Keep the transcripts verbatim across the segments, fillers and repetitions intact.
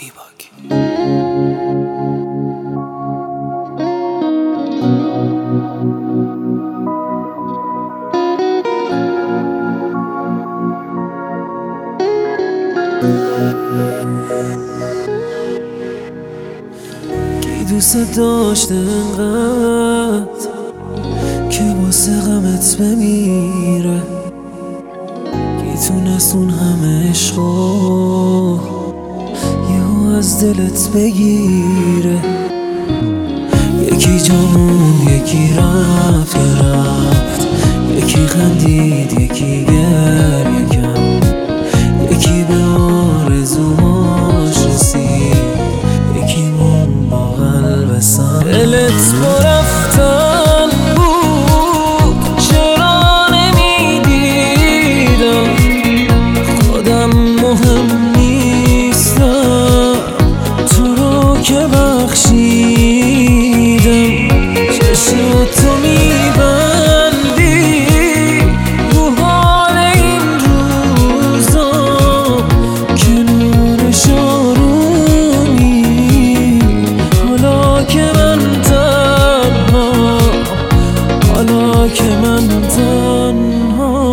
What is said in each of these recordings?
بیباک. کی دوست داشته انقدر که واسه غمت بمیره، کی تونست اون همه عشقو یهو از دلت بگیره. یکی جامون یکی رفت رفت، یکی خندید یکی گریه کرد، یکی به آرزوهاش رسید، یکی مون با قلب سنگ. دلت با رفتن بود چرا نمیدیدم، خودم مهم نیستم تو رو که بخشیدم. چشمتو میبندی رو حال این روزا که نورش آرومی، حالا که من تنها، حالا که من تنها.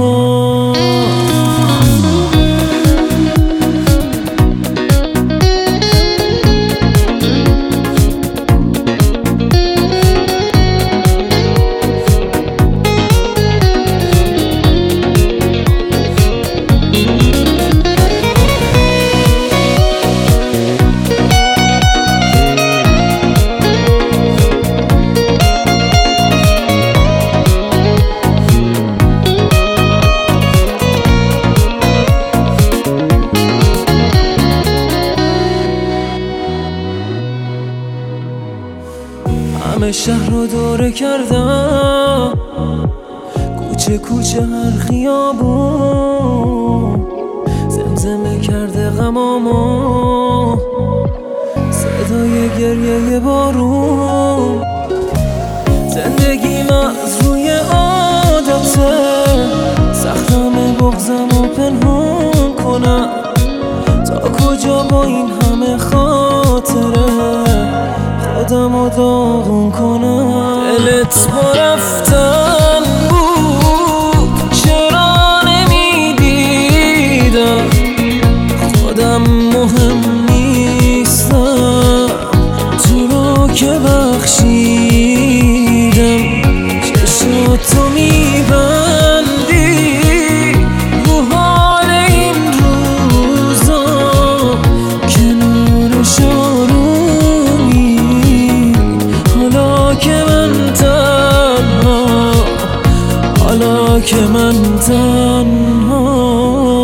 همه شهر رو دوره کردم، کوچه کوچه هر خیابون، زمزمه کرده غمامو صدای گریه بارون. زندگیم از روی عادته، سختم بغضم و پنهون کنم، تا کجا با این همه خاطره خودم رو داغون کنم. دلت با رفتن بود چرا نمیدیدم، خودم مهم نیستم تو رو که بخشیدم. چشمتو میبندی رو حال این روزا که نورش آرومی، حالا که من تنها، حالا که من تنها.